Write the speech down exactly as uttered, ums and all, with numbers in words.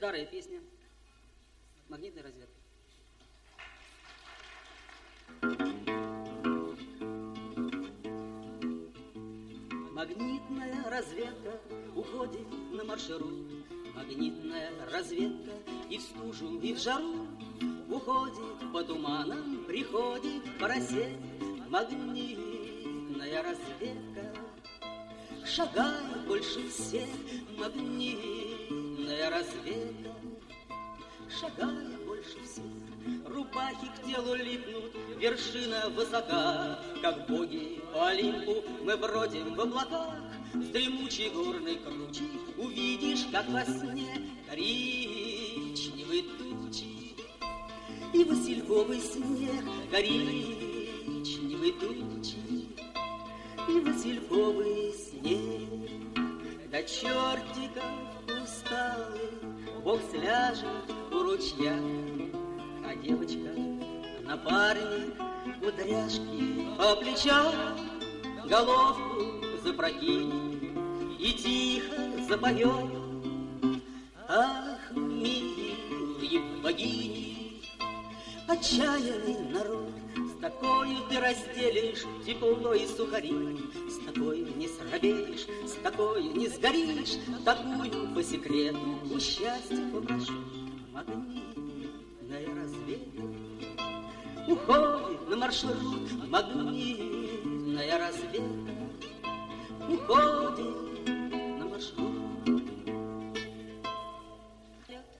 Старая песня. Магнитная разведка. Магнитная разведка уходит на маршрут. Магнитная разведка и в стужу, и в жару уходит по туманам, приходит по росе. Магнитная разведка шагает больше всех. Магнитная разведка шагает больше всех. Рубахи к телу липнут, вершина высока, как боги по Олимпу мы бродим в облаках. С дремучей горной кручи увидишь, как во сне, коричневые тучи и васильковый снег. Коричневые тучи и васильковый снег. До чертиков усталый Бог сляжет у ручья, а девочка напарник кудряшки по плечам, головку запрокинет и тихо запоет. Ах, милые богини, отчаянный народ, с такою ты разделишь тепло и сухари, с такою не срабеешь, с такою не сгоришь, такую по секрету у счастья попрошу. Магнитная разведка уходит на маршрут. Магнитная разведка уходит